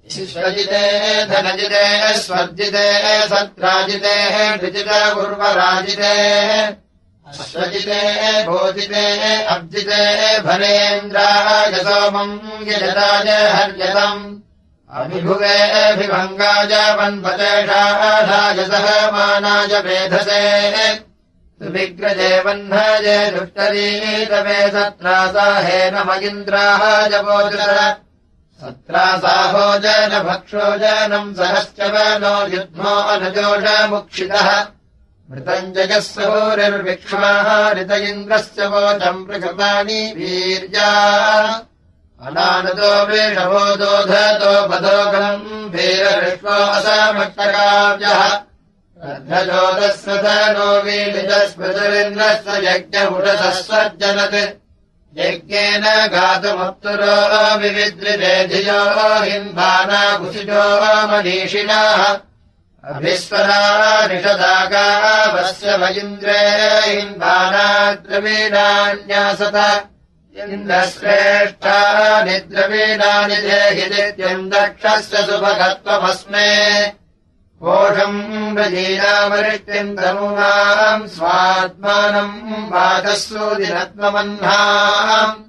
विश्वजिते धनजिते स्वर्जिते सत्राजिते विजिते उर्वराजिते अश्वजिते भोजिते अब्जिते भरेन्द्राय सोमम् यजताय हर्यतम् अभिभुवेऽभिभङ्गाय वन्वतेषाढाय सहमानाय मेधसे विग्रजे वह्नाय दुष्टरीतवे सत्रासाहेन मगिन्द्राय वोचर सत्रासाहोजन भक्षोजनम् सहश्च वनो युध्मो अनुजोषमुक्षितः मृतम् जगत्सूरिर्विक्ष्माः ऋत इन्द्रस्य वोचम् प्रकृतानि वीर्या अनानतो वृषभो दोधतो पदोगम् भीरविश्वो असामट्टकाव्यः रद्धजोदस्य धनो वीलिजस्मृतिरिन्द्रस्य यज्ञमुषतः सज्जनत् यज्ञेन गातुमप्तुरो विविद्रिते धियो हिन्भाना कुशिजो मनीषिणाः अभिस्वरा निषदागावस्य वैन्द्रे हिन्भाना द्रवीणान्यासत इन्द्रश्रेष्ठा निद्रवीणानि देहि नित्यम् दक्षस्य सुभगत्वमस्मे कोशम् व्रजीनामरिष्टिम् तनूनाम् स्वात्मानम् वाचः सूदिनत्वमह्नाम्